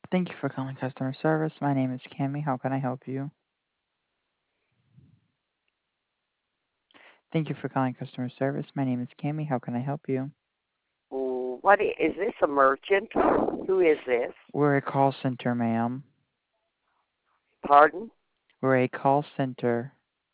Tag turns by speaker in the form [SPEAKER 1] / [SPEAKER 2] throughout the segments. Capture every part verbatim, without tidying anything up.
[SPEAKER 1] Thank you for calling customer service. My name is Cami. How can I help you? Thank you for calling customer service. My name is Cami. How can I help you?
[SPEAKER 2] Mm, What i- is this a merchant? Who is this?
[SPEAKER 1] We're a call center, ma'am.
[SPEAKER 2] Pardon?
[SPEAKER 1] We're a call center.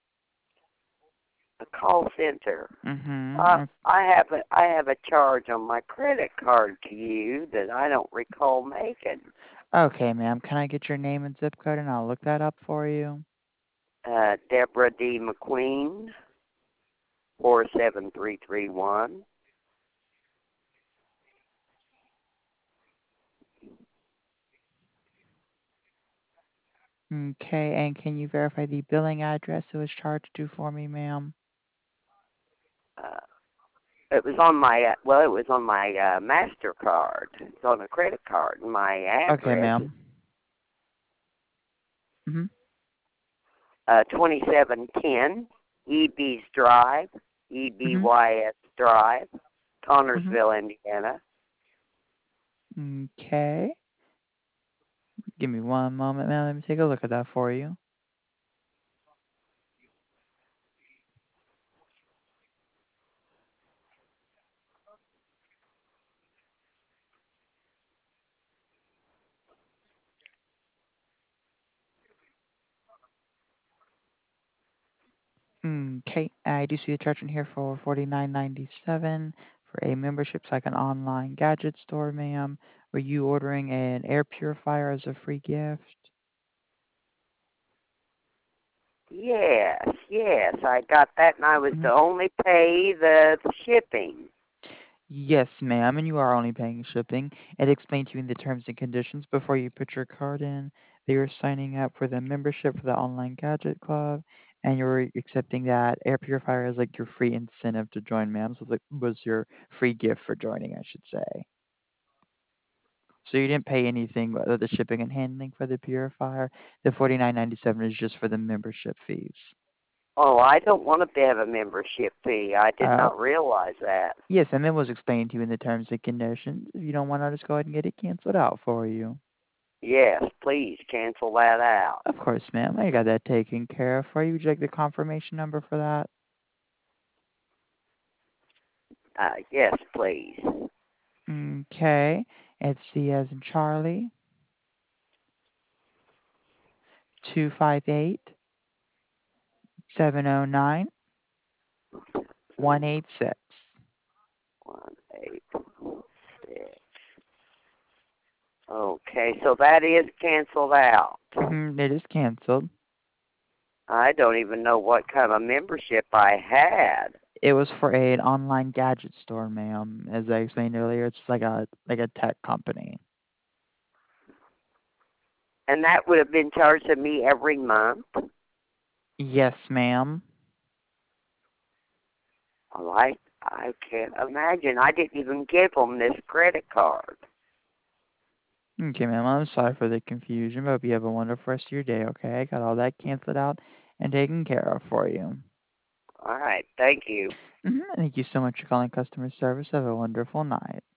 [SPEAKER 2] A call center. Uh,
[SPEAKER 1] Mm-hmm.
[SPEAKER 2] I have a I have a charge on my credit card to you that I don't recall making.
[SPEAKER 1] Okay, ma'am. Can I get your name and zip code and I'll look that up for you?
[SPEAKER 2] Uh, Deborah D. McQueen, four seven three three one.
[SPEAKER 1] Okay, and can you verify the billing address it was charged to for me, ma'am?
[SPEAKER 2] Uh, it was on my uh, well, it was on my uh, Mastercard. It's on a credit card. My
[SPEAKER 1] Okay,
[SPEAKER 2] address is
[SPEAKER 1] ma'am. Mm-hmm.
[SPEAKER 2] uh, twenty-seven ten E B's Drive, E B Y S Drive, Connorsville,
[SPEAKER 1] Mm-hmm.
[SPEAKER 2] Indiana.
[SPEAKER 1] Okay. Give me one moment, ma'am. Let me take a look at that for you. Okay, I do see a charge in here for forty-nine ninety-seven for a membership to like an online gadget store, ma'am. Were you ordering an air purifier as a free gift?
[SPEAKER 2] Yes, yes, I got that, and I was
[SPEAKER 1] Hmm.
[SPEAKER 2] to only pay the shipping.
[SPEAKER 1] Yes, ma'am, and you are only paying shipping. It explained to you in the terms and conditions before you put your card in that you're signing up for the membership for the online gadget club, and you're accepting that air purifier as like your free incentive to join, ma'am. So it was your free gift for joining, I should say. So you didn't pay anything but the shipping and handling for the purifier. The forty nine ninety seven is just for the membership fees.
[SPEAKER 2] Oh, I don't want to have a membership fee. I did
[SPEAKER 1] Uh,
[SPEAKER 2] not realize that.
[SPEAKER 1] yes, and it was explained to you in the terms and conditions. If you don't want to, just go ahead and get it canceled out for you.
[SPEAKER 2] Yes, please cancel that out.
[SPEAKER 1] Of course, ma'am. I got that taken care of for you. Would you like the confirmation number for that?
[SPEAKER 2] Uh, yes, please.
[SPEAKER 1] Okay. It's C as in Charlie, two five eight seven zero nine one eight six.
[SPEAKER 2] One eight six. Okay, so that is canceled out.
[SPEAKER 1] Mm-hmm, it is canceled.
[SPEAKER 2] I don't even know what kind of membership I had.
[SPEAKER 1] It was for a, an online gadget store, ma'am. As I explained earlier, it's like a like a tech company.
[SPEAKER 2] And that would have been charged to me every month.
[SPEAKER 1] Yes, ma'am.
[SPEAKER 2] Well, I, I can't imagine. I didn't even give them this credit card.
[SPEAKER 1] Okay, ma'am. I'm sorry for the confusion, but hope you have a wonderful rest of your day, okay? I got all that canceled out and taken care of for you.
[SPEAKER 2] All right, thank you.
[SPEAKER 1] Mm-hmm. Thank you so much for calling customer service. Have a wonderful night.